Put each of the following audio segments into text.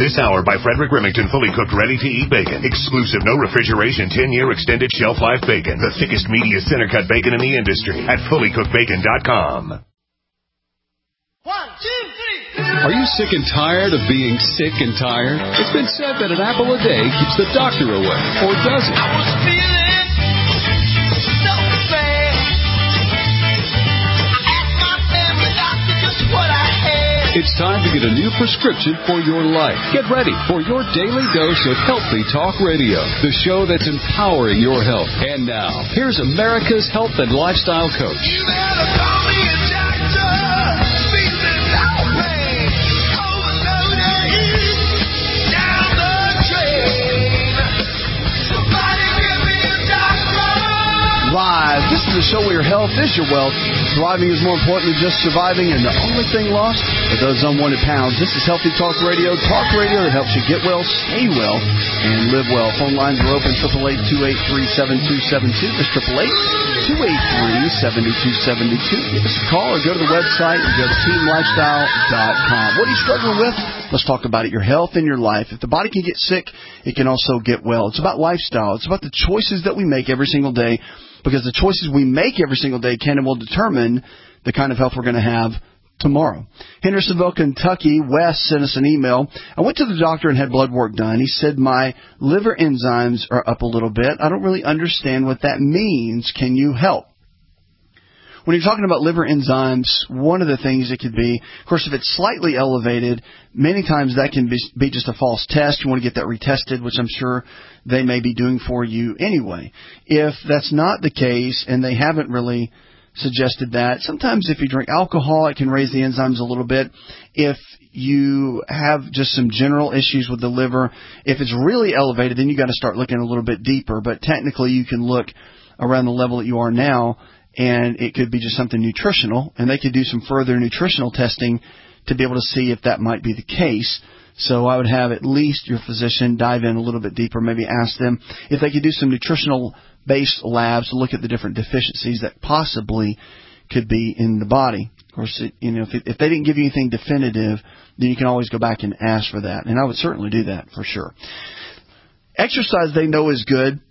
This hour by Frederick Remington, fully cooked, ready-to-eat bacon. Exclusive, no refrigeration, 10-year extended shelf life bacon. The thickest, meatiest, center-cut bacon in the industry at fullycookedbacon.com. 1, 2, 3. Are you sick and tired of being sick and tired? It's been said that an apple a day keeps the doctor away. Or does it? I was feeling so bad. I asked my family doctor just what I had. It's time to get a new prescription for your life. Get ready for your daily dose of Healthy Talk Radio, the show that's empowering your health. And now, here's America's health and lifestyle coach. You better call me a doctor. Feeling no pain. Overdosing down the drain. Somebody give me a doctor. Live. This is a show where your health is your wealth. Thriving is more important than just surviving, and the only thing lost are those unwanted pounds. This is Healthy Talk Radio that helps you get well, stay well, and live well. Phone lines are open, 888-283-7272. That's 888-283-7272. Give us a call or go to the website and go to teamlifestyle.com. What are you struggling with? Let's talk about it, your health and your life. If the body can get sick, it can also get well. It's about lifestyle. It's about the choices that we make every single day, because the choices we make every single day can and will determine the kind of health we're going to have tomorrow. Hendersonville, Kentucky, Wes sent us an email. I went to the doctor and had blood work done. He said my liver enzymes are up a little bit. I don't really understand what that means. Can you help? When you're talking about liver enzymes, one of the things it could be, of course, if it's slightly elevated, many times that can be just a false test. You want to get that retested, which I'm sure they may be doing for you anyway. If that's not the case and they haven't really suggested that, sometimes if you drink alcohol, it can raise the enzymes a little bit. If you have just some general issues with the liver, if it's really elevated, then you got to start looking a little bit deeper. But technically, you can look around the level that you are now, and it could be just something nutritional, and they could do some further nutritional testing to be able to see if that might be the case. So I would have at least your physician dive in a little bit deeper, maybe ask them if they could do some nutritional-based labs to look at the different deficiencies that possibly could be in the body. Of course, if they didn't give you anything definitive, then you can always go back and ask for that, and I would certainly do that for sure. Exercise they know is good.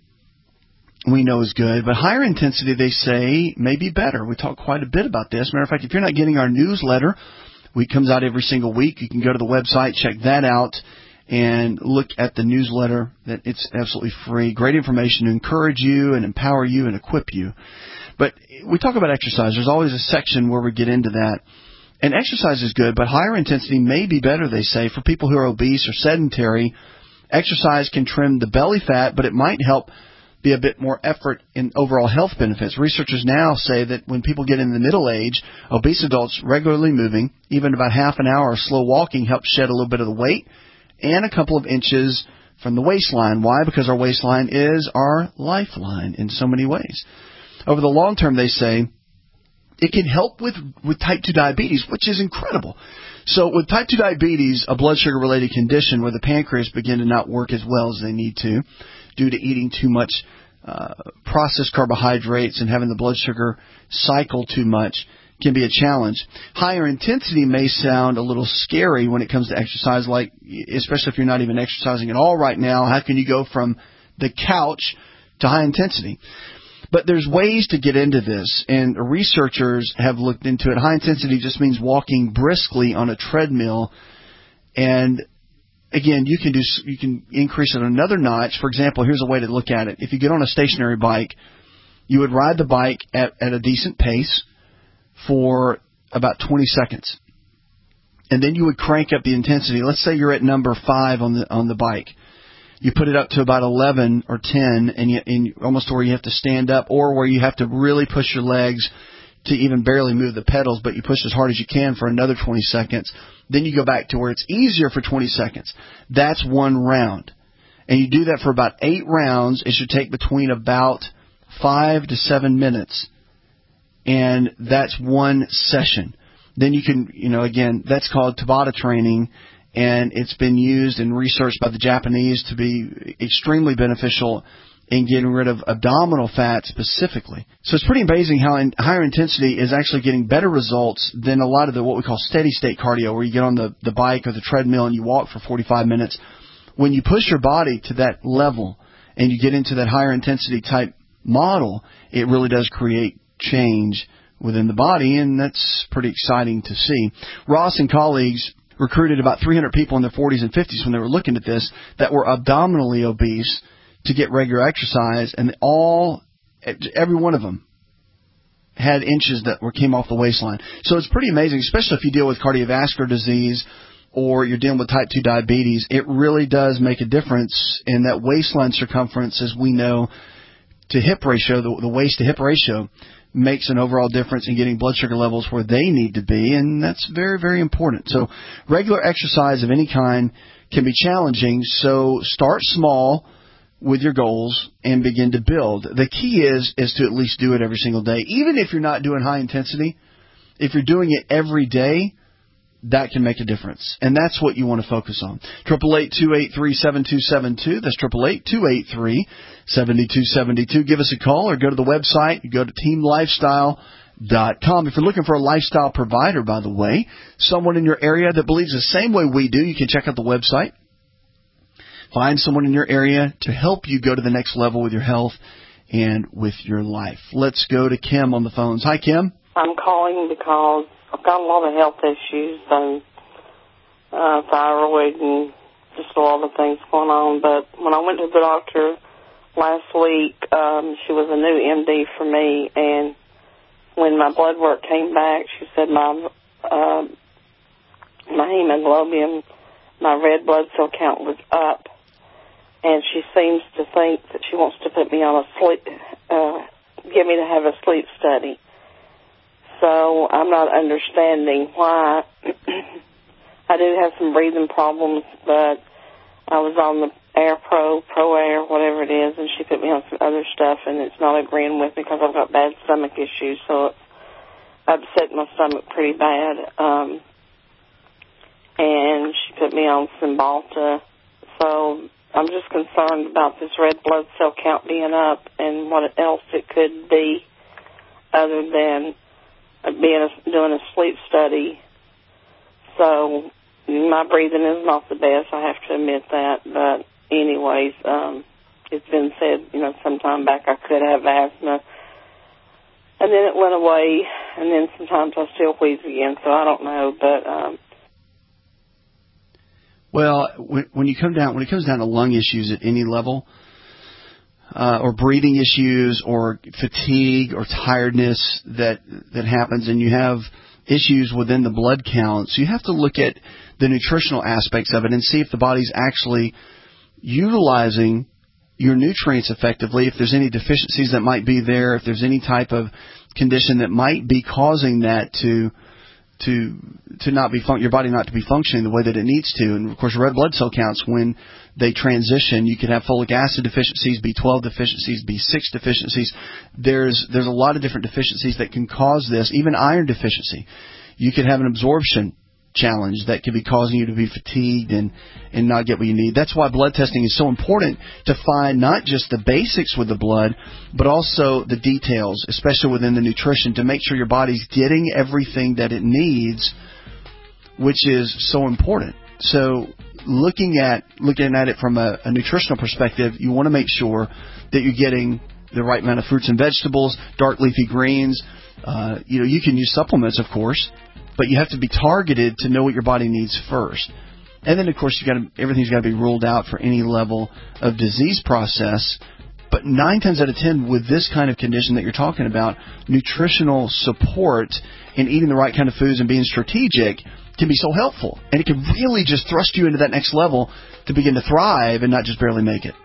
We know is good, but higher intensity, they say, may be better. We talk quite a bit about this. Matter of fact, if you're not getting our newsletter, it comes out every single week. You can go to the website, check that out, and look at the newsletter. That it's absolutely free. Great information to encourage you and empower you and equip you. But we talk about exercise. There's always a section where we get into that. And exercise is good, but higher intensity may be better, they say. For people who are obese or sedentary, exercise can trim the belly fat, but it might help be a bit more effort in overall health benefits. Researchers now say that when people get in the middle age, obese adults regularly moving, even about half an hour of slow walking, helps shed a little bit of the weight and a couple of inches from the waistline. Why? Because our waistline is our lifeline in so many ways. Over the long term, they say, it can help with type 2 diabetes, which is incredible. So with type 2 diabetes, a blood sugar-related condition where the pancreas begin to not work as well as they need to due to eating too much processed carbohydrates and having the blood sugar cycle too much, can be a challenge. Higher intensity may sound a little scary when it comes to exercise, like especially if you're not even exercising at all right now. How can you go from the couch to high intensity? But there's ways to get into this, and researchers have looked into it. High intensity just means walking briskly on a treadmill, and again, you can increase it another notch. For example, here's a way to look at it. If you get on a stationary bike, you would ride the bike at a decent pace for about 20 seconds. And then you would crank up the intensity. Let's say you're at number 5 on the bike. You put it up to about 11 or 10, and almost to where you have to stand up, or where you have to really push your legs to even barely move the pedals, but you push as hard as you can for another 20 seconds. Then you go back to where it's easier for 20 seconds. That's one round. And you do that for about 8 rounds. It should take between about 5 to 7 minutes. And that's one session. Then you can, again, that's called Tabata training. And it's been used and researched by the Japanese to be extremely beneficial in getting rid of abdominal fat specifically. So it's pretty amazing how higher intensity is actually getting better results than a lot of what we call steady-state cardio, where you get on the bike or the treadmill and you walk for 45 minutes. When you push your body to that level and you get into that higher intensity type model, it really does create change within the body, and that's pretty exciting to see. Ross and colleagues recruited about 300 people in their 40s and 50s when they were looking at this that were abdominally obese to get regular exercise, and every one of them had inches that came off the waistline. So it's pretty amazing, especially if you deal with cardiovascular disease or you're dealing with type 2 diabetes. It really does make a difference in that waistline circumference, as we know, to hip ratio, the waist to hip ratio makes an overall difference in getting blood sugar levels where they need to be, and that's very, very important. So regular exercise of any kind can be challenging, so start small with your goals and begin to build. The key is to at least do it every single day. Even if you're not doing high intensity, if you're doing it every day, that can make a difference. And that's what you want to focus on. 888-283-7272. That's 888-283-7272. Give us a call or go to the website. You go to teamlifestyle.com. If you're looking for a lifestyle provider, by the way, someone in your area that believes the same way we do, you can check out the website. Find someone in your area to help you go to the next level with your health and with your life. Let's go to Kim on the phones. Hi, Kim. I'm calling because I've got a lot of health issues and thyroid and just a lot of things going on. But when I went to the doctor last week, she was a new MD for me, and when my blood work came back, she said my hemoglobin, my red blood cell count was up, and she seems to think that she wants to put me on get me to have a sleep study. So I'm not understanding why. I do have some breathing problems, but I was on the Pro Air, whatever it is, and she put me on some other stuff, and it's not agreeing with me because I've got bad stomach issues, so it's upset my stomach pretty bad. And she put me on Cymbalta. So I'm just concerned about this red blood cell count being up and what else it could be other than doing a sleep study. So my breathing is not the best, I have to admit that. But anyways, it's been said, some time back I could have asthma. And then it went away, and then sometimes I still wheeze again, so I don't know. But well, when it comes down to lung issues at any level, or breathing issues or fatigue or tiredness that happens, and you have issues within the blood counts, you have to look at the nutritional aspects of it and see if the body's actually utilizing your nutrients effectively, if there's any deficiencies that might be there, if there's any type of condition that might be causing that to not be your body not to be functioning the way that it needs to. And of course, red blood cell counts, when they transition, you could have folic acid deficiencies, B12 deficiencies, B6 deficiencies. There's a lot of different deficiencies that can cause this. Even iron deficiency, you could have an absorption challenge that could be causing you to be fatigued and not get what you need. That's why blood testing is so important, to find not just the basics with the blood, but also the details, especially within the nutrition, to make sure your body's getting everything that it needs, which is so important. So looking at it from a nutritional perspective, you want to make sure that you're getting the right amount of fruits and vegetables, dark leafy greens. You can use supplements, of course, but you have to be targeted to know what your body needs first. And then, of course, everything's got to be ruled out for any level of disease process. But 9 times out of 10, with this kind of condition that you're talking about, nutritional support and eating the right kind of foods and being strategic can be so helpful. And it can really just thrust you into that next level to begin to thrive and not just barely make it.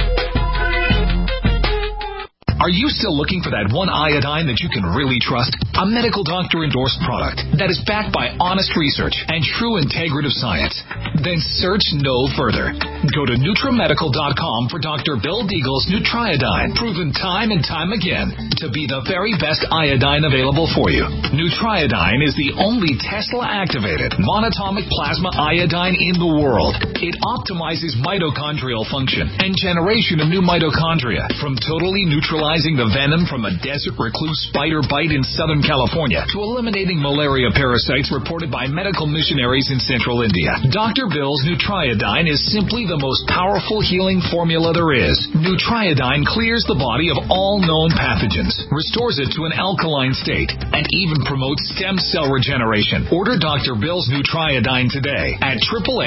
Are you still looking for that one iodine that you can really trust? a medical doctor-endorsed product that is backed by honest research and true integrative science, then search no further. Go to NutriMedical.com for Dr. Bill Deagle's Nutriodine, proven time and time again to be the very best iodine available for you. Nutriodine is the only Tesla-activated monatomic plasma iodine in the world. It optimizes mitochondrial function and generation of new mitochondria, from totally neutralizing the venom from a desert recluse spider bite in Southern California to eliminating malaria parasites reported by medical missionaries in central India. Dr. Bill's Nutriodine is simply the most powerful healing formula there is. Nutriodine clears the body of all known pathogens, restores it to an alkaline state, and even promotes stem cell regeneration. Order Dr. Bill's Nutriodine today at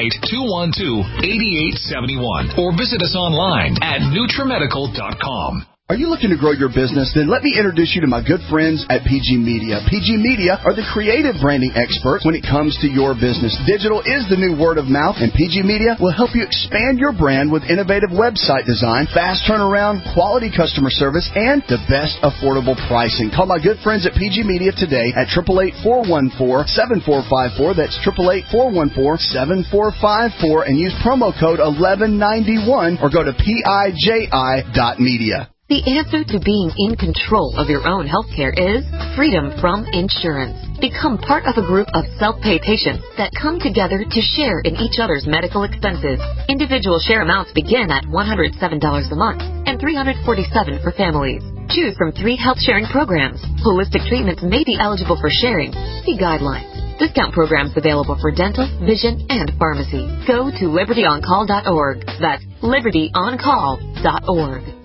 888-212-8871 or visit us online at NutriMedical.com. Are you looking to grow your business? Then let me introduce you to my good friends at PG Media. PG Media are the creative branding experts when it comes to your business. Digital is the new word of mouth, and PG Media will help you expand your brand with innovative website design, fast turnaround, quality customer service, and the best affordable pricing. Call my good friends at PG Media today at 888-414-7454. That's 888-414-7454, and use promo code 1191 or go to PIJI.media. The answer to being in control of your own health care is freedom from insurance. Become part of a group of self-pay patients that come together to share in each other's medical expenses. Individual share amounts begin at $107 a month and $347 for families. Choose from 3 health-sharing programs. Holistic treatments may be eligible for sharing. See guidelines. Discount programs available for dental, vision, and pharmacy. Go to libertyoncall.org. That's libertyoncall.org.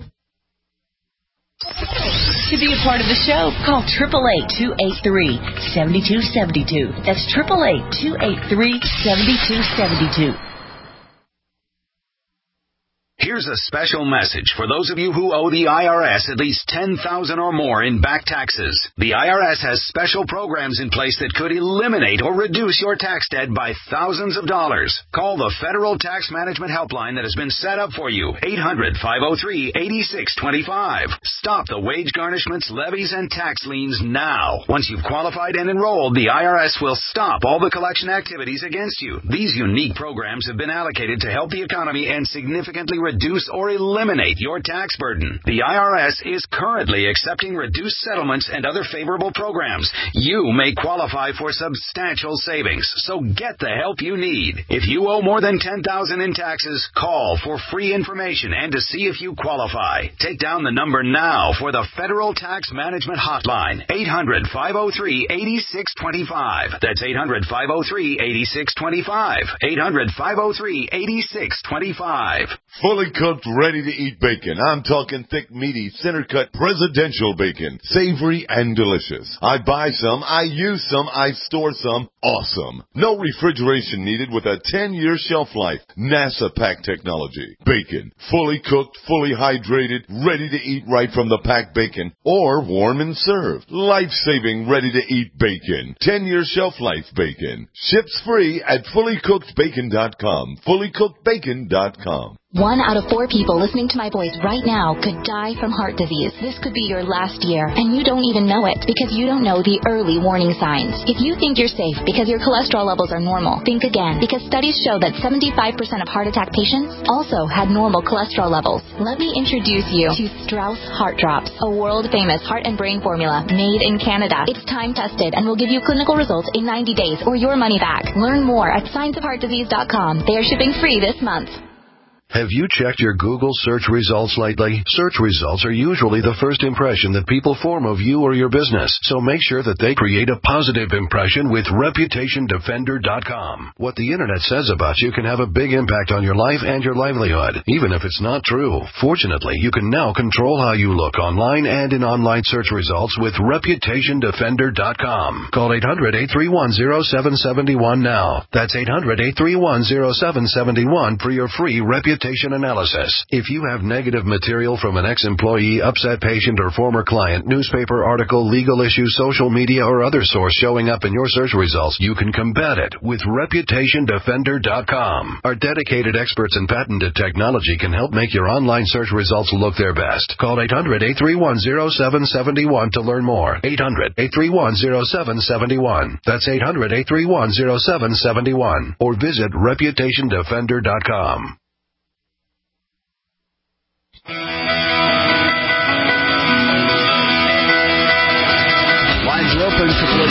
To be a part of the show, call 888-283-7272. That's 888-283-7272. Here's a special message for those of you who owe the IRS at least $10,000 or more in back taxes. The IRS has special programs in place that could eliminate or reduce your tax debt by thousands of dollars. Call the Federal Tax Management Helpline that has been set up for you, 800-503-8625. Stop the wage garnishments, levies, and tax liens now. Once you've qualified and enrolled, the IRS will stop all the collection activities against you. These unique programs have been allocated to help the economy and significantly reduce or eliminate your tax burden. The IRS is currently accepting reduced settlements and other favorable programs. You may qualify for substantial savings, so get the help you need. If you owe more than $10,000 in taxes, call for free information and to see if you qualify. Take down the number now for the Federal Tax Management Hotline, 800-503-8625. That's 800-503-8625. 800-503-8625. Fully cooked, ready-to-eat bacon. I'm talking thick, meaty, center-cut, presidential bacon. Savory and delicious. I buy some, I use some, I store some. Awesome. No refrigeration needed with a 10-year shelf life. NASA pack technology. Bacon. Fully cooked, fully hydrated, ready to eat right from the packed bacon. Or warm and served. Life-saving, ready-to-eat bacon. 10-year shelf life bacon. Ships free at fullycookedbacon.com. Fullycookedbacon.com. 1 out of 4 people listening to my voice right now could die from heart disease. This could be your last year, and you don't even know it because you don't know the early warning signs. If you think you're safe because your cholesterol levels are normal, think again, because studies show that 75% of heart attack patients also had normal cholesterol levels. Let me introduce you to Strauss Heart Drops, a world-famous heart and brain formula made in Canada. It's time-tested and will give you clinical results in 90 days or your money back. Learn more at scienceofheartdisease.com. They are shipping free this month. Have you checked your Google search results lately? Search results are usually the first impression that people form of you or your business, so make sure that they create a positive impression with ReputationDefender.com. What the Internet says about you can have a big impact on your life and your livelihood, even if it's not true. Fortunately, you can now control how you look online and in online search results with ReputationDefender.com. Call 800-831-0771 now. That's 800-831-0771 for your free Reputation reputation analysis. If you have negative material from an ex-employee, upset patient, or former client, newspaper article, legal issue, social media, or other source showing up in your search results, you can combat it with ReputationDefender.com. Our dedicated experts and patented technology can help make your online search results look their best. Call 800-831-0771 to learn more. 800-831-0771. That's 800-831-0771. Or visit ReputationDefender.com. Lines are open,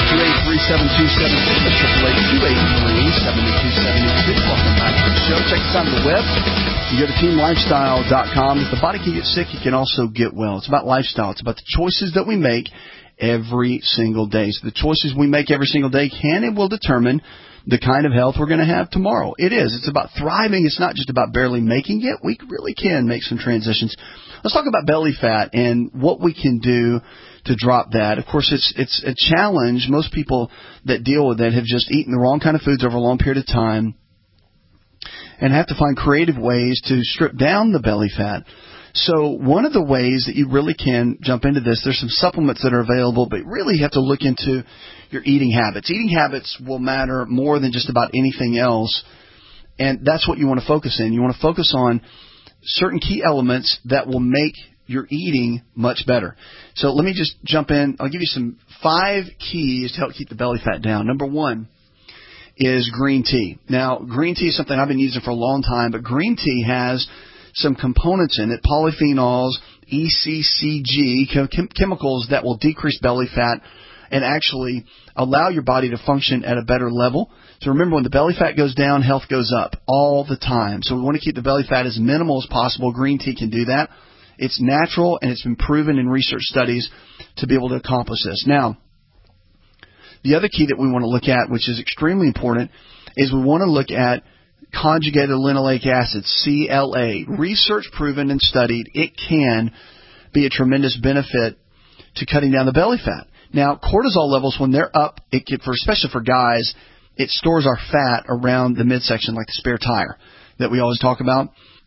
888-372-7272, 888-283-7272. Welcome back to the show. Check us out on the web. You go to TeamLifestyle.com. If the body can get sick, it can also get well. It's about lifestyle. It's about the choices that we make every single day. So the choices we make every single day can and will determine the kind of health we're going to have tomorrow. It is. It's about thriving. It's not just about barely making it. We really can make some transitions. Let's talk about belly fat and what we can do to drop that. Of course, it's a challenge. Most people that deal with it have just eaten the wrong kind of foods over a long period of time and have to find creative ways to strip down the belly fat. So one of the ways that you really can jump into this, there's some supplements that are available, but really you have to look into your eating habits. Eating habits will matter more than just about anything else, and that's what you want to focus in. You want to focus on certain key elements that will make your eating much better. So let me just jump in. I'll give you some 5 keys to help keep the belly fat down. Number 1 is green tea. Now, green tea is something I've been using for a long time, but green tea has some components in it, polyphenols, ECCG, chemicals that will decrease belly fat and actually allow your body to function at a better level. So remember, when the belly fat goes down, health goes up all the time. So we want to keep the belly fat as minimal as possible. Green tea can do that. It's natural, and it's been proven in research studies to be able to accomplish this. Now, the other key that we want to look at, which is extremely important, is we want to look at conjugated linoleic acid, CLA. Research proven and studied, it can be a tremendous benefit to cutting down the belly fat. Now, cortisol levels, when they're up, especially for guys, it stores our fat around the midsection, like the spare tire that we always talk about.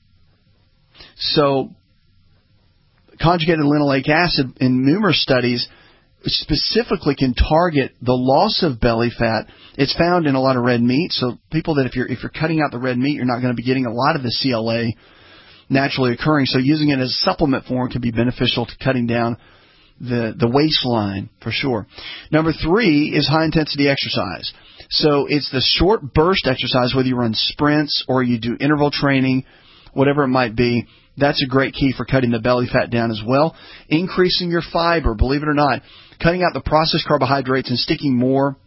So conjugated linoleic acid in numerous studies specifically can target the loss of belly fat. It's found in a lot of red meat. So people that if you're cutting out the red meat, you're not going to be getting a lot of the CLA naturally occurring. So using it as a supplement form can be beneficial to cutting down the waistline for sure. Number 3 is high intensity exercise. So it's the short burst exercise, whether you run sprints or you do interval training, whatever it might be. That's a great key for cutting the belly fat down as well. Increasing your fiber, believe it or not. Cutting out the processed carbohydrates and sticking more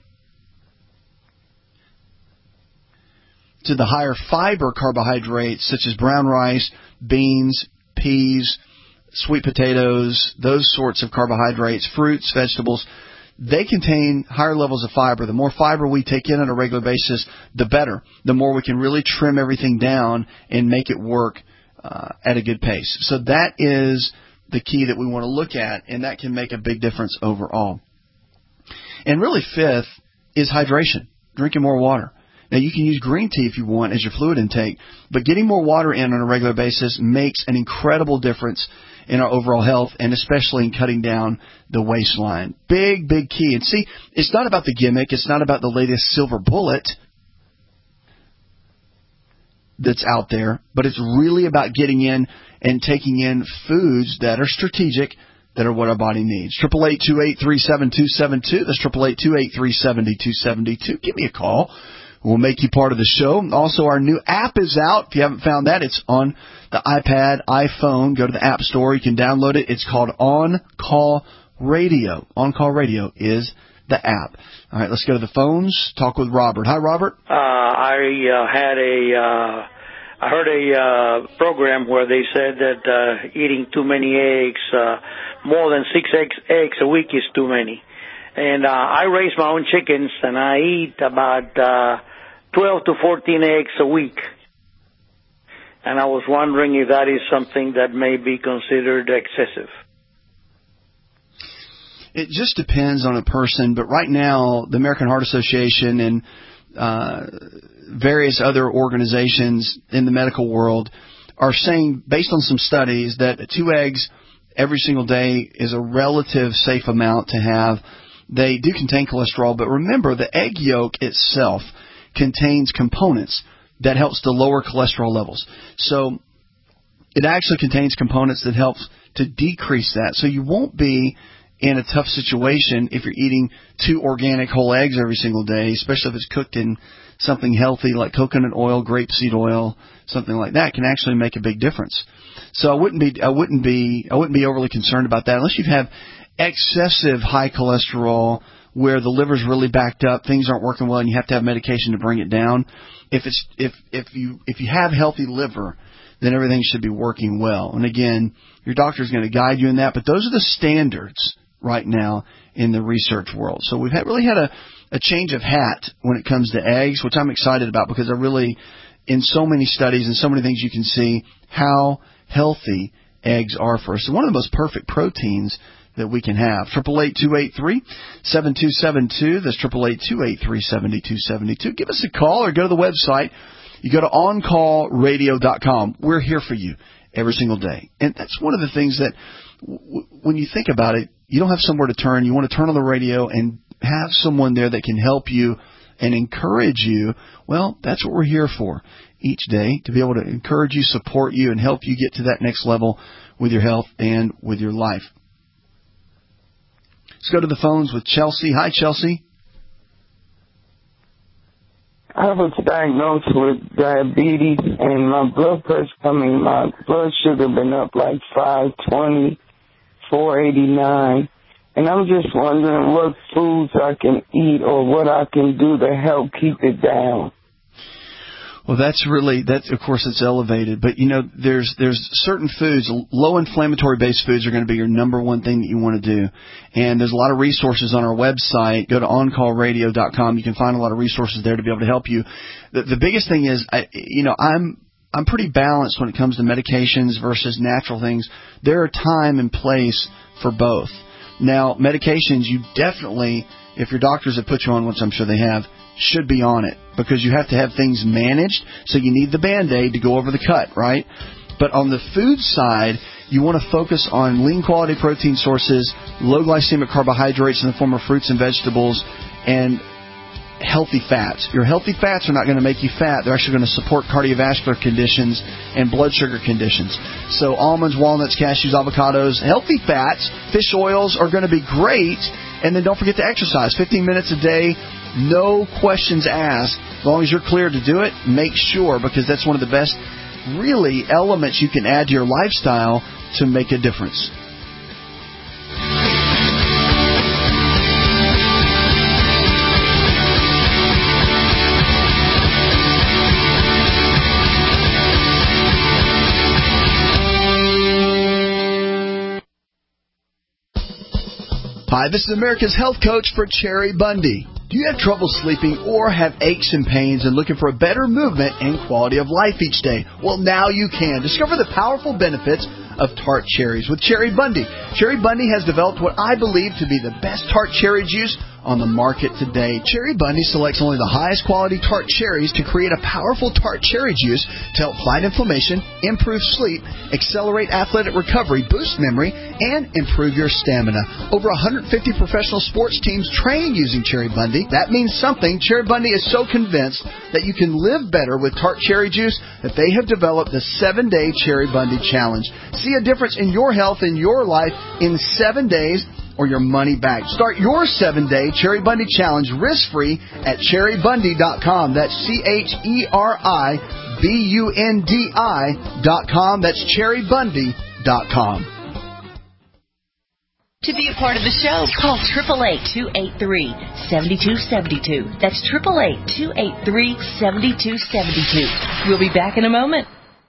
to the higher fiber carbohydrates, such as brown rice, beans, peas, sweet potatoes, those sorts of carbohydrates, fruits, vegetables. They contain higher levels of fiber. The more fiber we take in on a regular basis, the better. The more we can really trim everything down and make it work at a good pace. So that is the key that we want to look at, and that can make a big difference overall. And really, 5th is hydration, drinking more water. Now, you can use green tea if you want as your fluid intake, but getting more water in on a regular basis makes an incredible difference in our overall health, and especially in cutting down the waistline. Big, big key. And see, it's not about the gimmick. It's not about the latest silver bullet that's out there, but it's really about getting in and taking in foods that are strategic, that are what our body needs. 888-283-7272. That's 888-283-7272. Give me a call. We'll make you part of the show. Also, our new app is out. If you haven't found that, it's on the iPad, iPhone. Go to the App Store. You can download it. It's called On Call Radio. On Call Radio is the app. All right, let's go to the phones. Talk with Robert. Hi, Robert. I heard a program where they said that eating too many eggs, more than 6 eggs a week is too many. And I raise my own chickens, and I eat about 12 to 14 eggs a week. And I was wondering if that is something that may be considered excessive. It just depends on a person, but right now the American Heart Association and various other organizations in the medical world are saying, based on some studies, that 2 eggs every single day is a relative safe amount to have. They do contain cholesterol, but remember, the egg yolk itself contains components that helps to lower cholesterol levels. So it actually contains components that helps to decrease that. So you won't be in a tough situation if you're eating 2 organic whole eggs every single day, especially if it's cooked in something healthy like coconut oil, grapeseed oil, something like that can actually make a big difference. So I wouldn't be overly concerned about that unless you have excessive high cholesterol where the liver's really backed up, things aren't working well, and you have to have medication to bring it down. If you have healthy liver, then everything should be working well. And again, your doctor is going to guide you in that, but those are the standards right now in the research world. So we've really had a change of hat when it comes to eggs, which I'm excited about because I really, in so many studies and so many things you can see how healthy eggs are for us. So one of the most perfect proteins that we can have. 888-283-7272. That's 888-283-7272. Give us a call or go to the website. You go to OnCallRadio.com. We're here for you every single day. And that's one of the things that, when you think about it, you don't have somewhere to turn. You want to turn on the radio and have someone there that can help you and encourage you. Well, that's what we're here for each day, to be able to encourage you, support you, and help you get to that next level with your health and with your life. Let's go to the phones with Chelsea. Hi, Chelsea. I was diagnosed with diabetes, and my blood sugar been up like 520, 489. And I'm just wondering what foods I can eat or what I can do to help keep it down. Well, of course, it's elevated. But, there's certain foods, low inflammatory based foods are going to be your number one thing that you want to do. And there's a lot of resources on our website. Go to OnCallRadio.com. You can find a lot of resources there to be able to help you. The biggest thing is, I'm pretty balanced when it comes to medications versus natural things. There are time and place for both. Now, medications, you definitely, if your doctors have put you on, which I'm sure they have, should be on it because you have to have things managed. So you need the Band-Aid to go over the cut, right? But on the food side, you want to focus on lean quality protein sources, low glycemic carbohydrates in the form of fruits and vegetables, and healthy fats. Your healthy fats are not going to make you fat. They're actually going to support cardiovascular conditions and blood sugar conditions. So almonds, walnuts, cashews, avocados, healthy fats, fish oils are going to be great. And then don't forget to exercise 15 minutes a day. No questions asked. As long as you're clear to do it, make sure, because that's one of the best, really, elements you can add to your lifestyle to make a difference. Hi, this is America's Health Coach for Cherry Bundy. Do you have trouble sleeping or have aches and pains and looking for a better movement and quality of life each day? Well, now you can. Discover the powerful benefits of tart cherries with Cherry Bundy. Cherry Bundy has developed what I believe to be the best tart cherry juice on the market today. Cherry Bundy selects only the highest quality tart cherries to create a powerful tart cherry juice to help fight inflammation, improve sleep, accelerate athletic recovery, boost memory, and improve your stamina. Over 150 professional sports teams train using Cherry Bundy. That means something. Cherry Bundy is so convinced that you can live better with tart cherry juice that they have developed the 7-Day Cherry Bundy Challenge. See a difference in your health and your life in 7 days or your money back. Start your 7-Day Cherry Bundy Challenge risk-free at cherrybundy.com. That's CHERIBUNDI.com. That's cherrybundy.com. To be a part of the show, call 888-283-7272. That's 888-283-7272. We'll be back in a moment.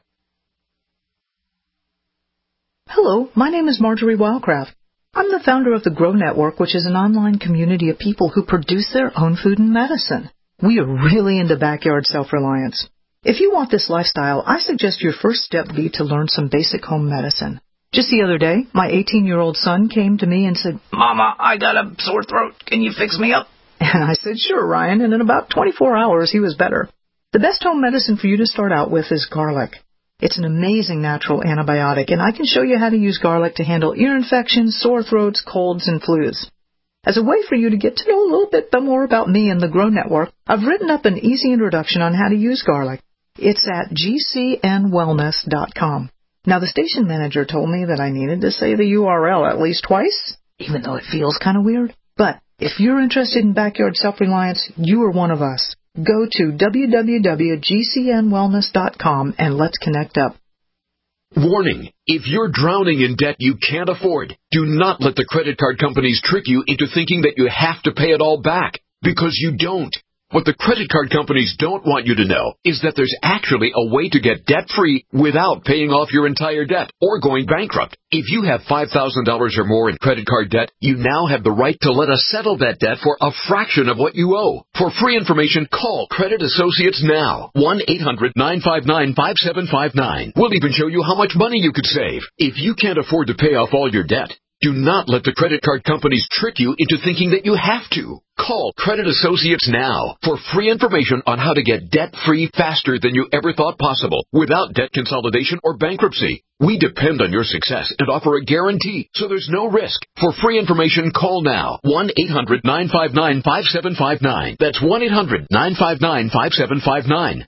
Hello, my name is Marjorie Wildcraft. I'm the founder of the Grow Network, which is an online community of people who produce their own food and medicine. We are really into backyard self-reliance. If you want this lifestyle, I suggest your first step be to learn some basic home medicine. Just the other day, my 18-year-old son came to me and said, "Mama, I got a sore throat. Can you fix me up?" And I said, "Sure, Ryan," and in about 24 hours, he was better. The best home medicine for you to start out with is garlic. It's an amazing natural antibiotic, and I can show you how to use garlic to handle ear infections, sore throats, colds, and flus. As a way for you to get to know a little bit more about me and the Grow Network, I've written up an easy introduction on how to use garlic. It's at gcnwellness.com. Now, the station manager told me that I needed to say the URL at least twice, even though it feels kind of weird. But if you're interested in backyard self-reliance, you are one of us. Go to www.gcnwellness.com and let's connect up. Warning, if you're drowning in debt you can't afford, do not let the credit card companies trick you into thinking that you have to pay it all back, because you don't. What the credit card companies don't want you to know is that there's actually a way to get debt-free without paying off your entire debt or going bankrupt. If you have $5,000 or more in credit card debt, you now have the right to let us settle that debt for a fraction of what you owe. For free information, call Credit Associates now. 1-800-959-5759. We'll even show you how much money you could save. If you can't afford to pay off all your debt, do not let the credit card companies trick you into thinking that you have to. Call Credit Associates now for free information on how to get debt-free faster than you ever thought possible without debt consolidation or bankruptcy. We depend on your success and offer a guarantee, so there's no risk. For free information, call now. 1-800-959-5759. That's 1-800-959-5759.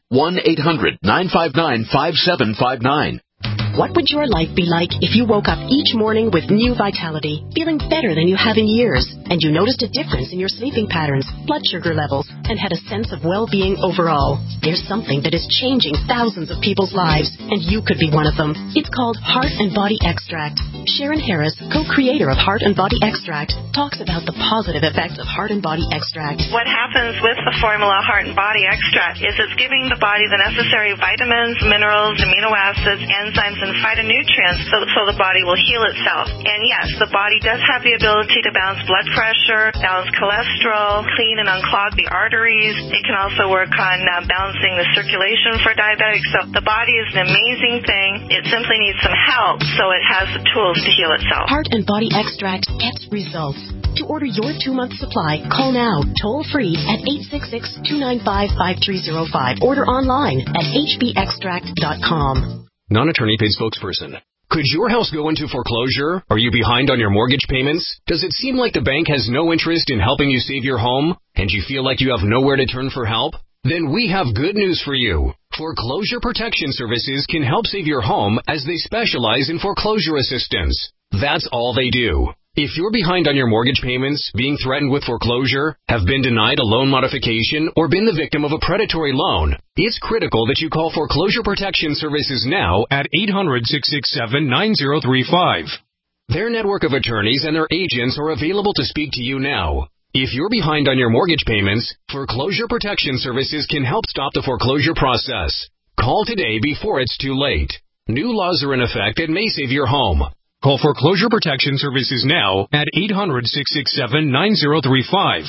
1-800-959-5759. What would your life be like if you woke up each morning with new vitality, feeling better than you have in years, and you noticed a difference in your sleeping patterns, blood sugar levels, and had a sense of well-being overall? There's something that is changing thousands of people's lives, and you could be one of them. It's called Heart and Body Extract. Sharon Harris, co-creator of Heart and Body Extract, talks about the positive effects of Heart and Body Extract. What happens with the formula Heart and Body Extract is it's giving the body the necessary vitamins, minerals, amino acids, enzymes, and phytonutrients so the body will heal itself. And yes, the body does have the ability to balance blood pressure, balance cholesterol, clean and unclog the arteries. It can also work on balancing the circulation for diabetics. So the body is an amazing thing. It simply needs some help so it has the tools to heal itself. Heart and Body Extract gets results. To order your 2-month supply, call now, toll-free at 866-295-5305. Order online at hbextract.com. Non-attorney paid spokesperson. Could your house go into foreclosure? Are you behind on your mortgage payments? Does it seem like the bank has no interest in helping you save your home? And you feel like you have nowhere to turn for help? Then we have good news for you. Foreclosure Protection Services can help save your home as they specialize in foreclosure assistance. That's all they do. If you're behind on your mortgage payments, being threatened with foreclosure, have been denied a loan modification, or been the victim of a predatory loan, it's critical that you call Foreclosure Protection Services now at 800-667-9035. Their network of attorneys and their agents are available to speak to you now. If you're behind on your mortgage payments, Foreclosure Protection Services can help stop the foreclosure process. Call today before it's too late. New laws are in effect that may save your home. Call Foreclosure Protection Services now at 800-667-9035.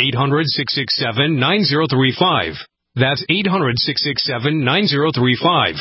800-667-9035. That's 800-667-9035.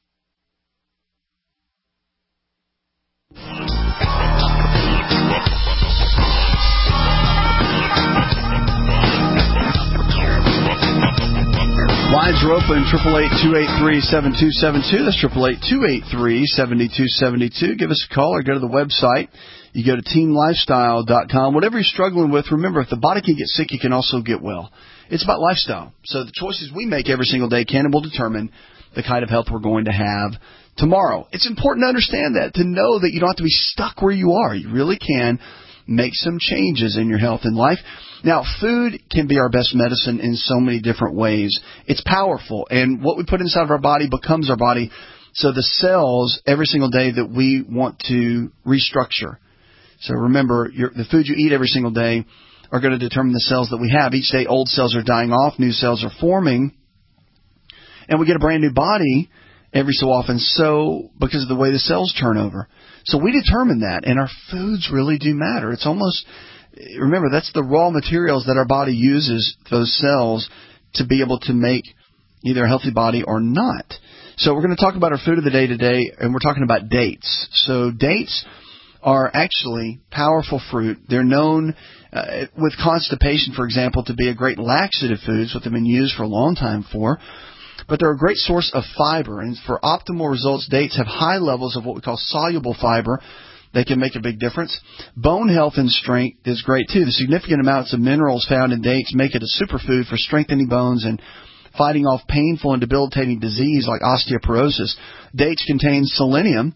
Lines are open, 888-283-7272. That's 888-283-7272. Give us a call or go to the website. You go to teamlifestyle.com. Whatever you're struggling with, remember, if the body can get sick, you can also get well. It's about lifestyle. So the choices we make every single day can and will determine the kind of health we're going to have tomorrow. It's important to understand that, to know that you don't have to be stuck where you are. You really can make some changes in your health and life. Now, food can be our best medicine in so many different ways. It's powerful, and what we put inside of our body becomes our body. So the cells, every single day that we want to restructure. So remember, the food you eat every single day are going to determine the cells that we have. Each day, old cells are dying off, new cells are forming, and we get a brand new body every so often, so because of the way the cells turn over. So we determine that, and our foods really do matter. It's almost, remember, that's the raw materials that our body uses, those cells, to be able to make either a healthy body or not. So we're going to talk about our food of the day today, and we're talking about dates. So dates are actually powerful fruit. They're known with constipation, for example, to be a great laxative food. It's what they've been used for a long time for. but they're a great source of fiber. And for optimal results, dates have high levels of what we call soluble fiber. They can make a big difference. Bone health and strength is great, too. The significant amounts of minerals found in dates make it a superfood for strengthening bones and fighting off painful and debilitating disease like osteoporosis. Dates contain selenium,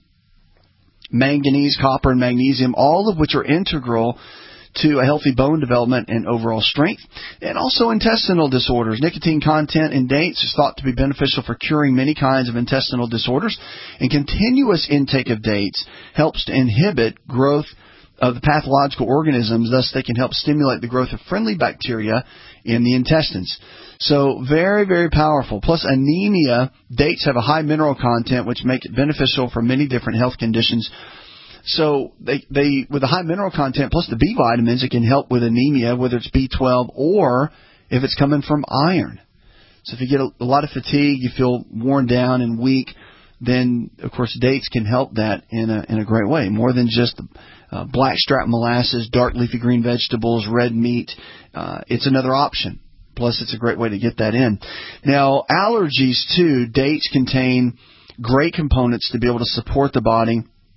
manganese, copper, and magnesium, all of which are integral to a healthy bone development and overall strength. And also intestinal disorders. Nicotine content in dates is thought to be beneficial for curing many kinds of intestinal disorders. And continuous intake of dates helps to inhibit growth of the pathological organisms. Thus, they can help stimulate the growth of friendly bacteria in the intestines. So very, very powerful. Plus anemia, dates have a high mineral content, which make it beneficial for many different health conditions. So they with the high mineral content plus the B vitamins, it can help with anemia, whether it's B12 or if it's coming from iron. So if you get a lot of fatigue, you feel worn down and weak, then of course dates can help that in a great way. More than just blackstrap molasses, dark leafy green vegetables, red meat. It's another option. Plus, it's a great way to get that in. Now, allergies too. Dates contain great components to be able to support the body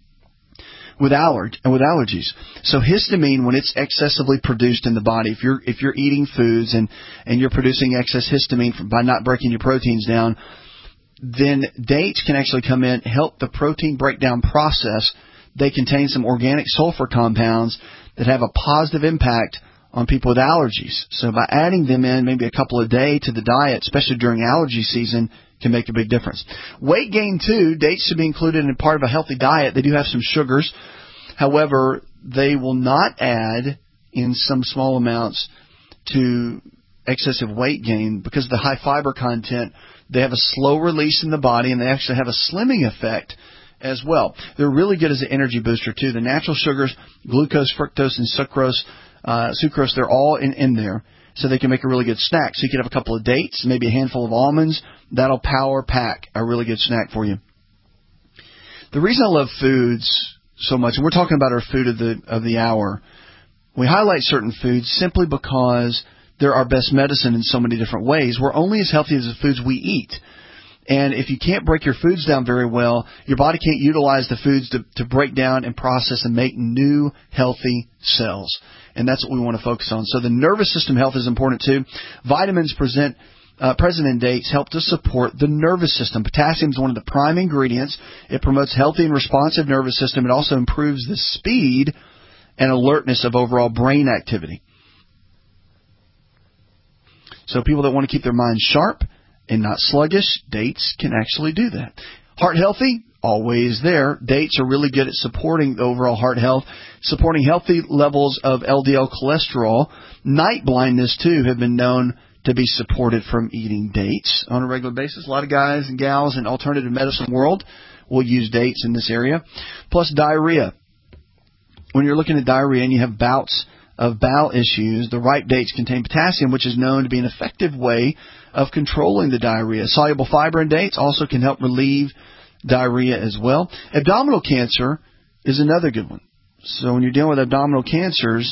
with allergies. So histamine, when it's excessively produced in the body, if you're eating foods and you're producing excess histamine by not breaking your proteins down, then dates can actually come in, help the protein breakdown process. They contain some organic sulfur compounds that have a positive impact on people with allergies. So by adding them in maybe a couple a day to the diet, especially during allergy season, can make a big difference. Weight gain, too. Dates should be included in part of a healthy diet. They do have some sugars. However, they will not add in some small amounts to excessive weight gain because of the high fiber content. They have a slow release in the body, and they actually have a slimming effect as well. They're really good as an energy booster, too. The natural sugars, glucose, fructose, and sucrose, they're all in there. So they can make a really good snack. So you could have a couple of dates, maybe a handful of almonds. That'll power pack a really good snack for you. The reason I love foods so much, and we're talking about our food of the hour, we highlight certain foods simply because they're our best medicine in so many different ways. We're only as healthy as the foods we eat. And if you can't break your foods down very well, your body can't utilize the foods to break down and process and make new healthy cells. And that's what we want to focus on. So the nervous system health is important too. Vitamins present present in dates help to support the nervous system. Potassium is one of the prime ingredients. It promotes healthy and responsive nervous system. It also improves the speed and alertness of overall brain activity. So people that want to keep their minds sharp and not sluggish, dates can actually do that. Heart healthy, always there. Dates are really good at supporting the overall heart health, supporting healthy levels of LDL cholesterol. Night blindness, too, have been known to be supported from eating dates on a regular basis. A lot of guys and gals in alternative medicine world will use dates in this area. Plus diarrhea. When you're looking at diarrhea and you have bouts of bowel issues, the ripe dates contain potassium, which is known to be an effective way of controlling the diarrhea. Soluble fiber in dates also can help relieve diarrhea as well. Abdominal cancer is another good one. So when you're dealing with abdominal cancers,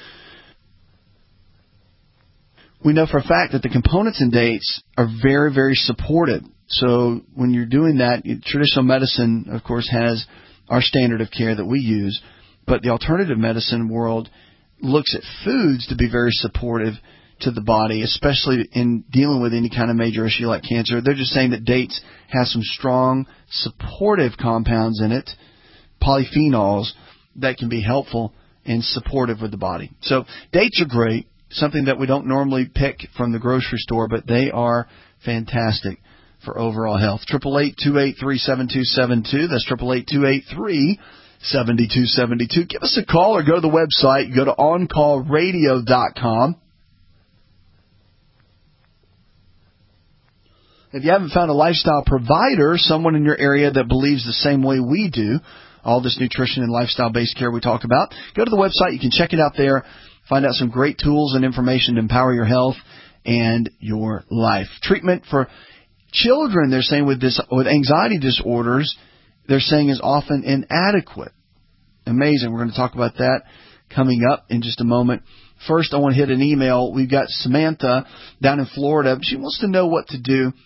we know for a fact that the components in dates are very, very supportive. So when you're doing that, traditional medicine, of course, has our standard of care that we use, but the alternative medicine world looks at foods to be very supportive to the body, especially in dealing with any kind of major issue like cancer. They're just saying that dates have some strong supportive compounds in it, polyphenols, that can be helpful and supportive with the body. So dates are great, something that we don't normally pick from the grocery store, but they are fantastic for overall health. 888-283-7272. That's 888-283-7272. Give us a call or go to the website. Go to OnCallRadio.com. If you haven't found a lifestyle provider, someone in your area that believes the same way we do, all this nutrition and lifestyle-based care we talk about, go to the website. You can check it out there. Find out some great tools and information to empower your health and your life. Treatment for children, they're saying, with anxiety disorders, they're saying is often inadequate. Amazing. We're going to talk about that coming up in just a moment. First, I want to hit an email. We've got Samantha down in Florida. She wants to know what to do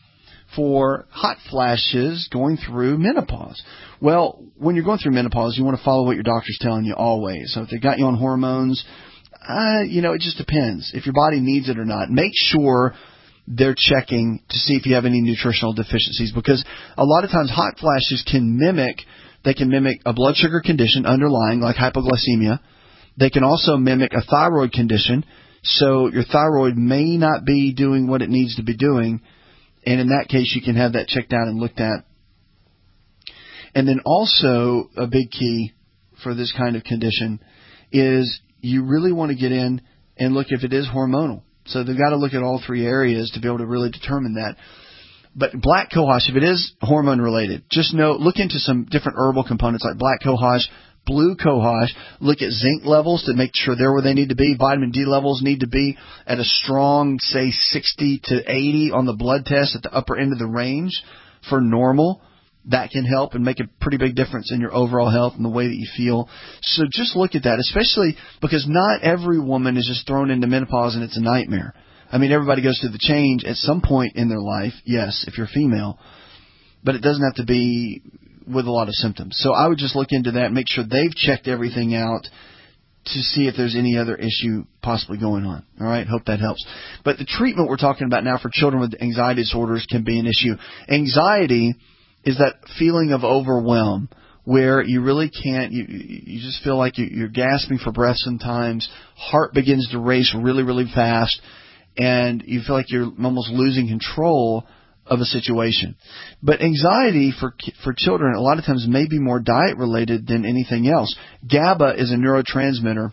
for hot flashes going through menopause. Well, when you're going through menopause, you want to follow what your doctor's telling you always. So if they got you on hormones, it just depends if your body needs it or not. Make sure they're checking to see if you have any nutritional deficiencies, because a lot of times hot flashes can mimic a blood sugar condition underlying, like hypoglycemia. They can also mimic a thyroid condition, so your thyroid may not be doing what it needs to be doing, and in that case you can have that checked out and looked at. And then also a big key for this kind of condition is you really want to get in and look if it is hormonal. So they've got to look at all three areas to be able to really determine that. But black cohosh, if it is hormone related, just look into some different herbal components like black cohosh, blue cohosh. Look at zinc levels to make sure they're where they need to be. Vitamin D levels need to be at a strong, say, 60 to 80 on the blood test at the upper end of the range for normal. That can help and make a pretty big difference in your overall health and the way that you feel. So just look at that, especially because not every woman is just thrown into menopause and it's a nightmare. I mean, everybody goes through the change at some point in their life, yes, if you're female, but it doesn't have to be with a lot of symptoms. So I would just look into that, make sure they've checked everything out to see if there's any other issue possibly going on. All right, hope that helps. But the treatment we're talking about now for children with anxiety disorders can be an issue. Anxiety is that feeling of overwhelm where you really can't, you just feel like you're gasping for breath sometimes, heart begins to race really, really fast, and you feel like you're almost losing control of a situation. But anxiety for children a lot of times may be more diet related than anything else. GABA is a neurotransmitter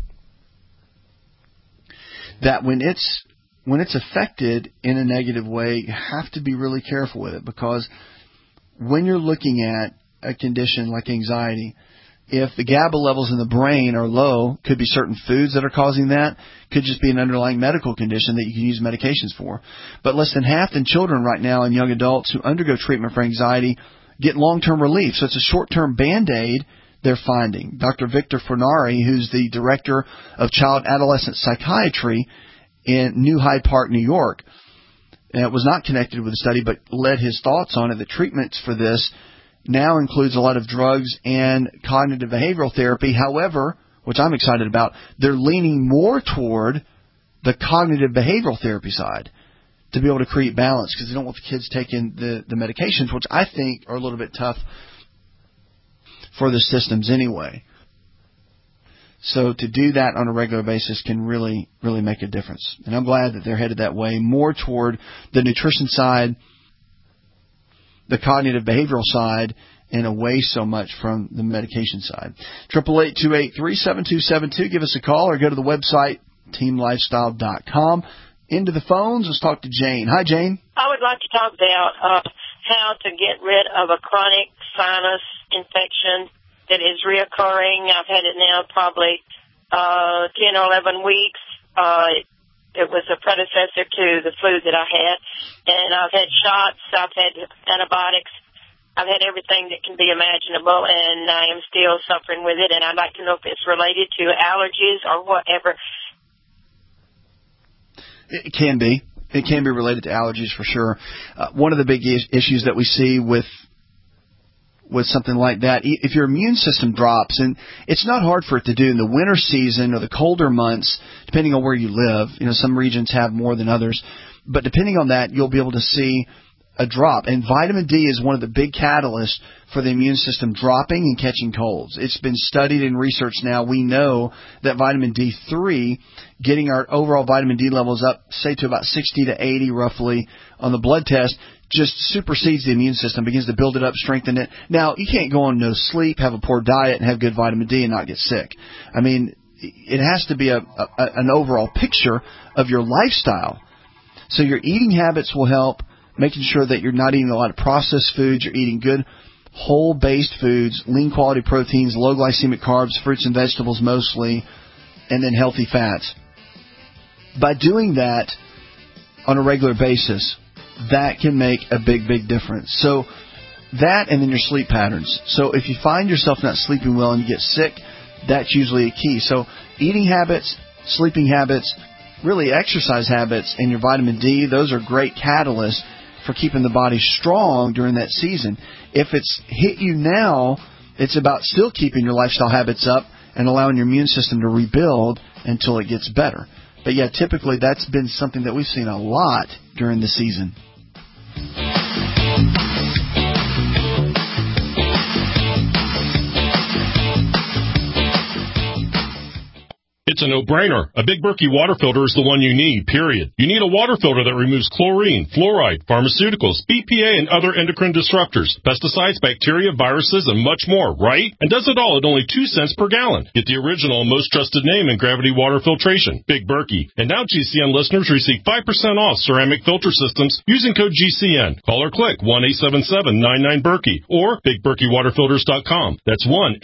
that when it's affected in a negative way, you have to be really careful with it, because when you're looking at a condition like anxiety, if the GABA levels in the brain are low, could be certain foods that are causing that, could just be an underlying medical condition that you can use medications for. But less than half the children right now and young adults who undergo treatment for anxiety get long-term relief. So it's a short-term Band-Aid they're finding. Dr. Victor Fornari, who's the director of child adolescent psychiatry in New Hyde Park, New York, was not connected with the study, but led his thoughts on it. The treatments for this now includes a lot of drugs and cognitive behavioral therapy. However, which I'm excited about, they're leaning more toward the cognitive behavioral therapy side to be able to create balance, because they don't want the kids taking the medications, which I think are a little bit tough for the systems anyway. So to do that on a regular basis can really, really make a difference. And I'm glad that they're headed that way, more toward the nutrition side, the cognitive behavioral side, and away so much from the medication side. 888-283-7272. Give us a call or go to the website, teamlifestyle.com. Into the phones, let's talk to Jane. Hi, Jane. I would like to talk about how to get rid of a chronic sinus infection that is reoccurring. I've had it now probably 10 or 11 weeks. It was a predecessor to the flu that I had. And I've had shots. I've had antibiotics. I've had everything that can be imaginable, and I am still suffering with it. And I'd like to know if it's related to allergies or whatever. It can be. It can be related to allergies for sure. One of the big issues that we see with something like that, if your immune system drops, and it's not hard for it to do in the winter season or the colder months, depending on where you live. Some regions have more than others, but depending on that, you'll be able to see a drop. And vitamin D is one of the big catalysts for the immune system dropping and catching colds. It's been studied and researched now. We know that vitamin D3, getting our overall vitamin D levels up, say to about 60 to 80 roughly on the blood test, just supersedes the immune system, begins to build it up, strengthen it. Now, you can't go on no sleep, have a poor diet, and have good vitamin D and not get sick. I mean, it has to be an overall picture of your lifestyle. So your eating habits will help, making sure that you're not eating a lot of processed foods, you're eating good whole-based foods, lean quality proteins, low glycemic carbs, fruits and vegetables mostly, and then healthy fats. By doing that on a regular basis, that can make a big, big difference. So that, and then your sleep patterns. So if you find yourself not sleeping well and you get sick, that's usually a key. So eating habits, sleeping habits, really exercise habits, and your vitamin D, those are great catalysts. for keeping the body strong during that season. If it's hit you now, it's about still keeping your lifestyle habits up and allowing your immune system to rebuild until it gets better. But yeah, typically that's been something that we've seen a lot during the season. It's a no-brainer. A Big Berkey water filter is the one you need, period. You need a water filter that removes chlorine, fluoride, pharmaceuticals, BPA, and other endocrine disruptors, pesticides, bacteria, viruses, and much more, right? And does it all at only 2 cents per gallon. Get the original and most trusted name in gravity water filtration, Big Berkey. And now GCN listeners receive 5% off ceramic filter systems using code GCN. Call or click 1-877-99-BERKEY or BigBerkeyWaterFilters.com. That's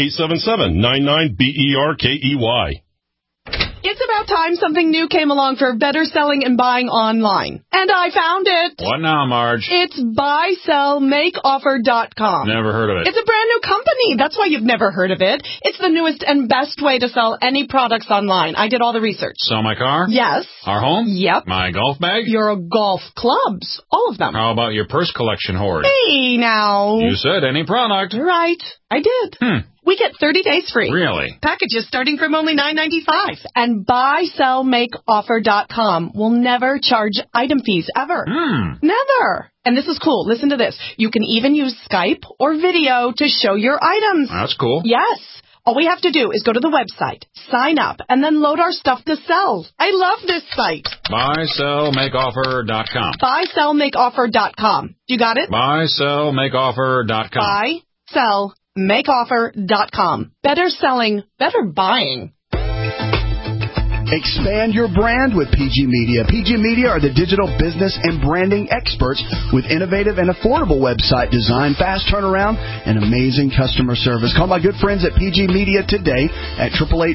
1-877-99-BERKEY. It's about time something new came along for better selling and buying online. And I found it. What now, Marge? It's buysellmakeoffer.com. Never heard of it. It's a brand new company. That's why you've never heard of it. It's the newest and best way to sell any products online. I did all the research. Sell my car? Yes. Our home? Yep. My golf bag? Your golf clubs. All of them. How about your purse collection hoard? Hey, now. You said any product. Right. I did. We get 30 days free. Really? Packages starting from only $9.95. And buysellmakeoffer.com will never charge item fees ever. Never. And this is cool. Listen to this. You can even use Skype or video to show your items. That's cool. Yes. All we have to do is go to the website, sign up, and then load our stuff to sell. I love this site. Buysellmakeoffer.com. Buysellmakeoffer.com. You got it? Buysellmakeoffer.com. Buysellmakeoffer.com. Better selling, better buying. Expand your brand with PG Media. PG Media are the digital business and branding experts with innovative and affordable website design, fast turnaround, and amazing customer service. Call my good friends at PG Media today at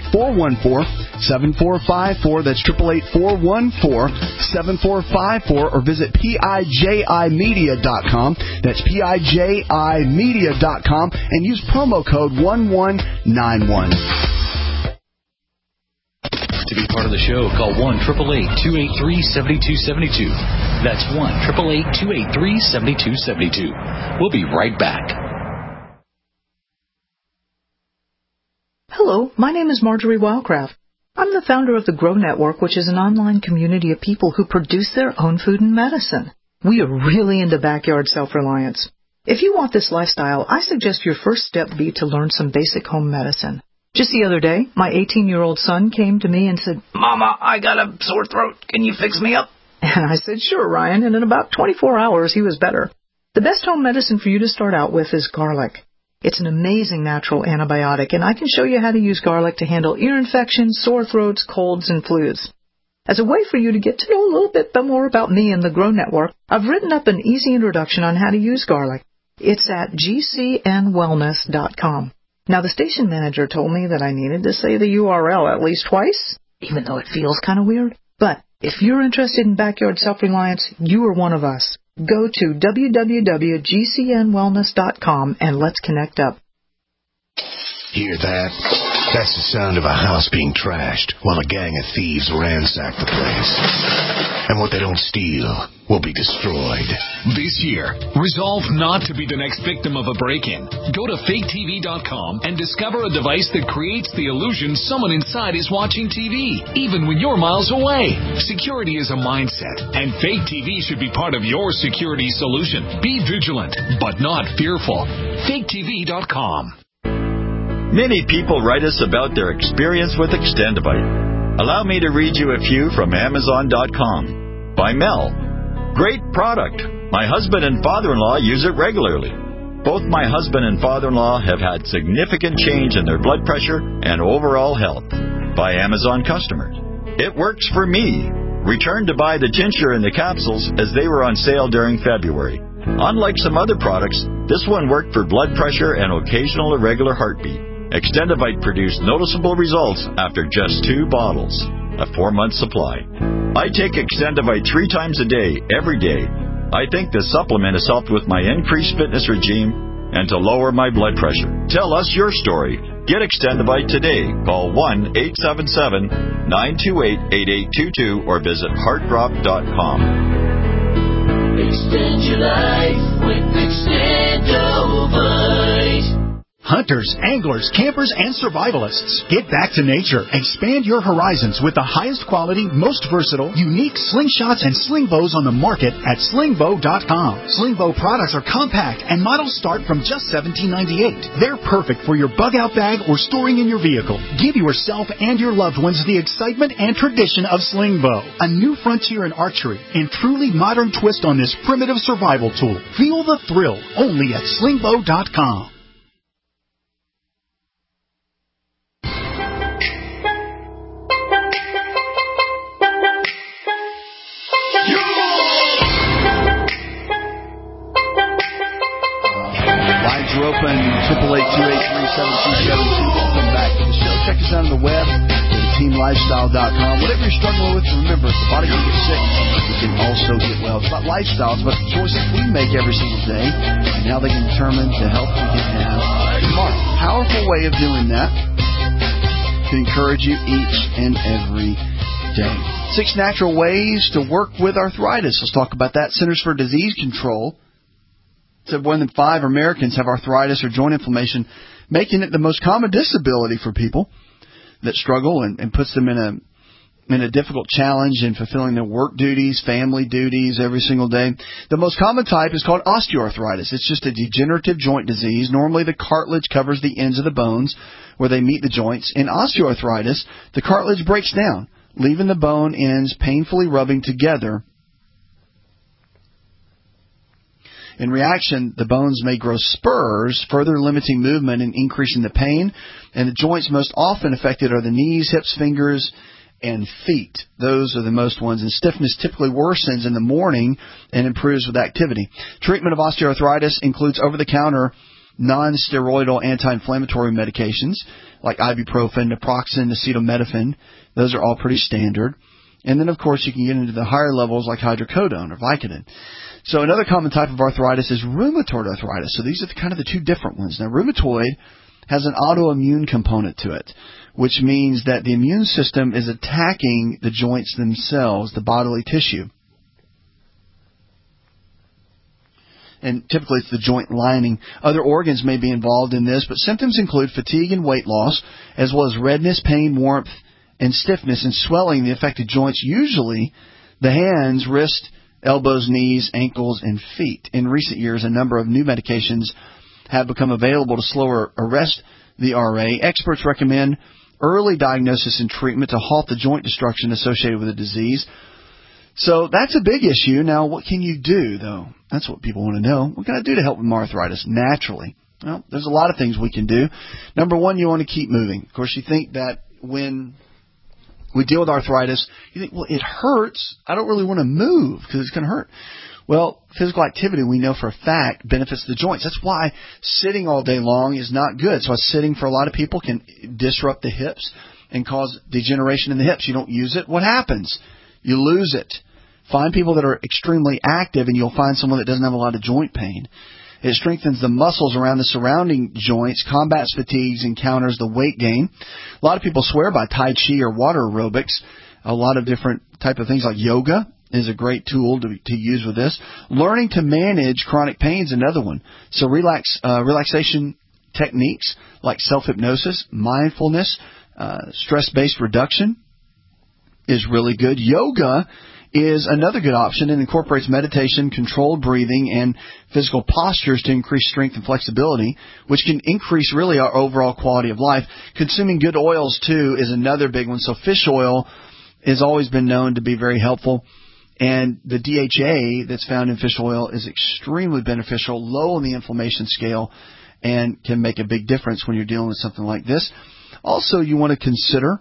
888-414-7454. That's 888-414-7454, or visit PIJImedia.com. That's PIJImedia.com, and use promo code 1191. To be part of the show, call 1-888-283-7272. That's 1-888-283-7272. We'll be right back. Hello, my name is Marjorie Wildcraft. I'm the founder of the Grow Network, which is an online community of people who produce their own food and medicine. We are really into backyard self-reliance. If you want this lifestyle, I suggest your first step be to learn some basic home medicine. Just the other day, my 18-year-old son came to me and said, "Mama, I got a sore throat. Can you fix me up?" And I said, "Sure, Ryan." And in about 24 hours, he was better. The best home medicine for you to start out with is garlic. It's an amazing natural antibiotic, and I can show you how to use garlic to handle ear infections, sore throats, colds, and flus. As a way for you to get to know a little bit more about me and the Grow Network, I've written up an easy introduction on how to use garlic. It's at gcnwellness.com. Now, the station manager told me that I needed to say the URL at least twice, even though it feels kind of weird. But if you're interested in backyard self-reliance, you are one of us. Go to www.gcnwellness.com and let's connect up. Hear that? That's the sound of a house being trashed while a gang of thieves ransack the place. And what they don't steal will be destroyed. This year, resolve not to be the next victim of a break-in. Go to faketv.com and discover a device that creates the illusion someone inside is watching TV, even when you're miles away. Security is a mindset, and Fake TV should be part of your security solution. Be vigilant, but not fearful. faketv.com. Many people write us about their experience with Extendivite. Allow me to read you a few from Amazon.com. By Mel. Great product. My husband and father-in-law use it regularly. Both my husband and father-in-law have had significant change in their blood pressure and overall health. By Amazon customers. It works for me. Returned to buy the tincture and the capsules as they were on sale during February. Unlike some other products, this one worked for blood pressure and occasional irregular heartbeat. Extendivite produced noticeable results after just 2 bottles, a 4-month supply. I take Extendivite 3 times a day, every day. I think the supplement has helped with my increased fitness regime and to lower my blood pressure. Tell us your story. Get Extendivite today. Call 1-877-928-8822 or visit heartdrop.com. Extend your life with Extendovite. Hunters, anglers, campers, and survivalists, get back to nature. Expand your horizons with the highest quality, most versatile, unique slingshots and sling bows on the market at slingbow.com. Slingbow products are compact and models start from just $17.98. They're perfect for your bug out bag or storing in your vehicle. Give yourself and your loved ones the excitement and tradition of Slingbow, a new frontier in archery and truly modern twist on this primitive survival tool. Feel the thrill only at slingbow.com. Are open, 888-283-7272. Welcome back to the show. Check us out on the web at teamlifestyle.com. Whatever you're struggling with, remember, if the body can get sick, it can also get well. It's about lifestyle. It's about the choices we make every single day and how they can determine the health we can have tomorrow. Powerful way of doing that to encourage you each and every day. 6 natural ways to work with arthritis. Let's talk about that. Centers for Disease Control said 1 in 5 Americans have arthritis or joint inflammation, making it the most common disability for people that struggle and puts them in a difficult challenge in fulfilling their work duties, family duties every single day. The most common type is called osteoarthritis. It's just a degenerative joint disease. Normally the cartilage covers the ends of the bones where they meet the joints. In osteoarthritis, the cartilage breaks down, leaving the bone ends painfully rubbing together. In reaction, the bones may grow spurs, further limiting movement and increasing the pain. And the joints most often affected are the knees, hips, fingers, and feet. Those are the most ones. And stiffness typically worsens in the morning and improves with activity. Treatment of osteoarthritis includes over-the-counter non-steroidal anti-inflammatory medications like ibuprofen, naproxen, acetaminophen. Those are all pretty standard. And then, of course, you can get into the higher levels like hydrocodone or Vicodin. So another common type of arthritis is rheumatoid arthritis. So these are kind of the 2 different ones. Now, rheumatoid has an autoimmune component to it, which means that the immune system is attacking the joints themselves, the bodily tissue. And typically it's the joint lining. Other organs may be involved in this, but symptoms include fatigue and weight loss, as well as redness, pain, warmth, and stiffness and swelling in the affected joints, usually the hands, wrist, elbows, knees, ankles, and feet. In recent years, a number of new medications have become available to slow or arrest the RA. Experts recommend early diagnosis and treatment to halt the joint destruction associated with the disease. So that's a big issue. Now, what can you do, though? That's what people want to know. What can I do to help with arthritis naturally? Well, there's a lot of things we can do. Number 1, you want to keep moving. Of course, you think that when we deal with arthritis, you think, well, it hurts. I don't really want to move because it's going to hurt. Well, physical activity, we know for a fact, benefits the joints. That's why sitting all day long is not good. So sitting for a lot of people can disrupt the hips and cause degeneration in the hips. You don't use it, what happens? You lose it. Find people that are extremely active, and you'll find someone that doesn't have a lot of joint pain. It strengthens the muscles around the surrounding joints, combats fatigues, and counters the weight gain. A lot of people swear by Tai Chi or water aerobics. A lot of different type of things like yoga is a great tool to use with this. Learning to manage chronic pain is another one. So relaxation techniques like self-hypnosis, mindfulness, stress-based reduction is really good. Yoga is another good option. It incorporates meditation, controlled breathing, and physical postures to increase strength and flexibility, which can increase really our overall quality of life. Consuming good oils, too, is another big one. So fish oil has always been known to be very helpful. And the DHA that's found in fish oil is extremely beneficial, low on the inflammation scale, and can make a big difference when you're dealing with something like this. Also, you want to consider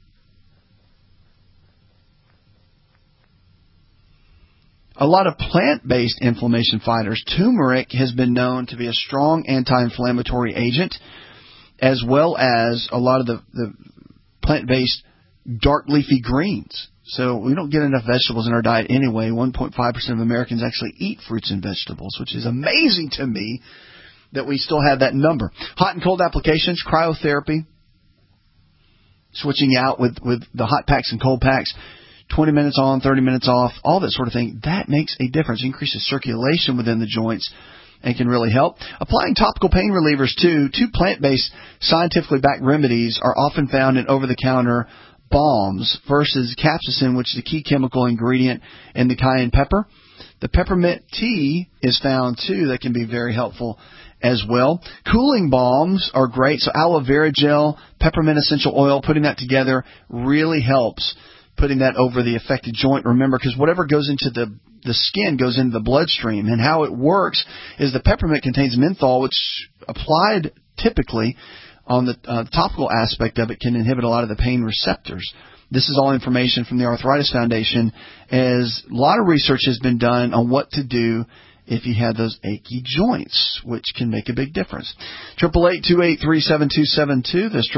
a lot of plant-based inflammation fighters. Turmeric has been known to be a strong anti-inflammatory agent, as well as a lot of the plant-based dark leafy greens. So we don't get enough vegetables in our diet anyway. 1.5% of Americans actually eat fruits and vegetables, which is amazing to me that we still have that number. Hot and cold applications, cryotherapy, switching out with the hot packs and cold packs, 20 minutes on, 30 minutes off, all that sort of thing. That makes a difference. It increases circulation within the joints and can really help. Applying topical pain relievers, too. 2 plant-based, scientifically backed remedies are often found in over-the-counter balms versus capsaicin, which is a key chemical ingredient in the cayenne pepper. The peppermint tea is found, too, that can be very helpful as well. Cooling balms are great. So aloe vera gel, peppermint essential oil, putting that together really helps putting that over the affected joint. Remember, because whatever goes into the skin goes into the bloodstream. And how it works is the peppermint contains menthol, which applied typically on the topical aspect of it can inhibit a lot of the pain receptors. This is all information from the Arthritis Foundation, as a lot of research has been done on what to do if you have those achy joints, which can make a big difference. 888-283-7272. That's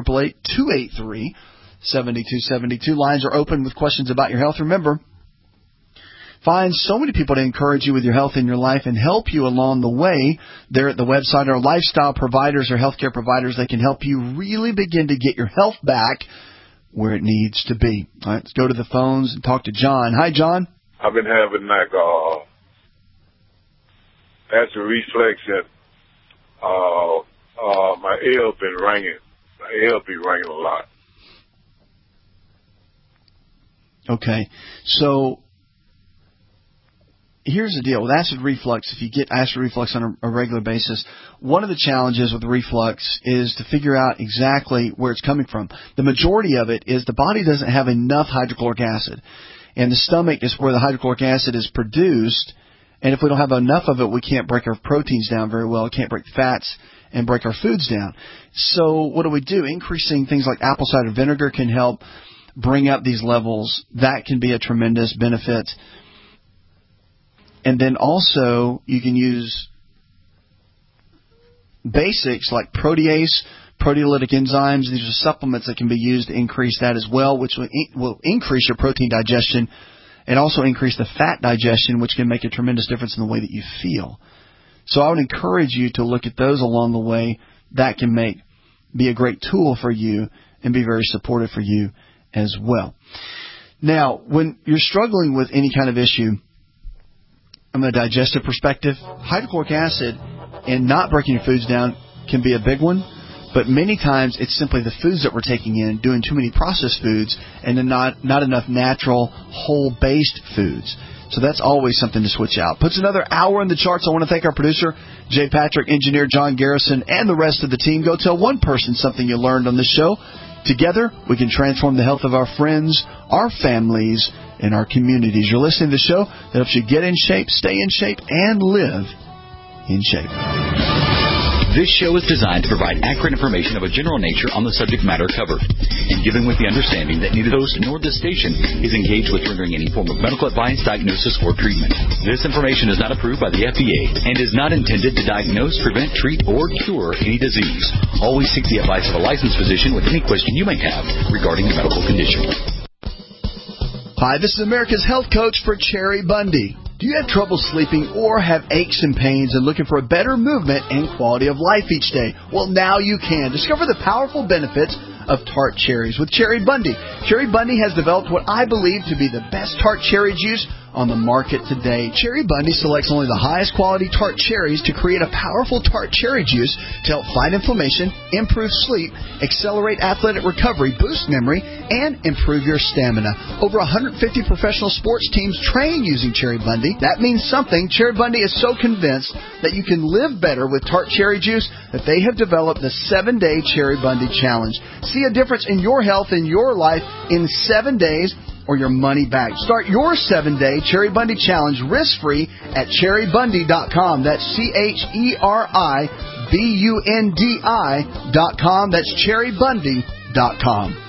888-283-7272. Lines are open with questions about your health. Remember, find so many people to encourage you with your health in your life and help you along the way. They're at the website. Our lifestyle providers or healthcare providers, they can help you really begin to get your health back where it needs to be. All right, let's go to the phones and talk to John. Hi, John. I've been having acid reflux and my ear been ringing. My ear be ringing a lot. Okay, so here's the deal with acid reflux. If you get acid reflux on a regular basis, one of the challenges with reflux is to figure out exactly where it's coming from. The majority of it is the body doesn't have enough hydrochloric acid, and the stomach is where the hydrochloric acid is produced. And if we don't have enough of it, we can't break our proteins down very well. We can't break fats and break our foods down. So what do? Increasing things like apple cider vinegar can help bring up these levels. That can be a tremendous benefit. And then also you can use basics like protease, proteolytic enzymes. These are supplements that can be used to increase that as well, which will increase your protein digestion and also increase the fat digestion, which can make a tremendous difference in the way that you feel. So I would encourage you to look at those along the way. That can be a great tool for you and be very supportive for you as well. Now, when you're struggling with any kind of issue from a digestive perspective, hydrochloric acid and not breaking your foods down can be a big one. But many times it's simply the foods that we're taking in, doing too many processed foods, and then not enough natural, whole-based foods. So that's always something to switch out. Puts another hour in the charts. I want to thank our producer, Jay Patrick, engineer John Garrison, and the rest of the team. Go tell one person something you learned on this show. Together, we can transform the health of our friends, our families, and our communities. You're listening to the show that helps you get in shape, stay in shape, and live in shape. This show is designed to provide accurate information of a general nature on the subject matter covered, and given with the understanding that neither host nor this station is engaged with rendering any form of medical advice, diagnosis, or treatment. This information is not approved by the FDA and is not intended to diagnose, prevent, treat, or cure any disease. Always seek the advice of a licensed physician with any question you may have regarding a medical condition. Hi, this is America's Health Coach for Cherry Bundy. Do you have trouble sleeping or have aches and pains and looking for a better movement and quality of life each day? Well, now you can. Discover the powerful benefits of tart cherries with Cherry Bundy. Cherry Bundy has developed what I believe to be the best tart cherry juice on the market today. Cherry Bundy selects only the highest quality tart cherries to create a powerful tart cherry juice to help fight inflammation, improve sleep, accelerate athletic recovery, boost memory, and improve your stamina. Over 150 professional sports teams train using Cherry Bundy. That means something. Cherry Bundy is so convinced that you can live better with tart cherry juice that they have developed the 7-Day Cherry Bundy Challenge. See a difference in your health and your life in 7 days or your money back. Start your 7-Day Cherry Bundy Challenge risk-free at cherrybundy.com. That's CherryBundi.com. That's cherrybundy.com.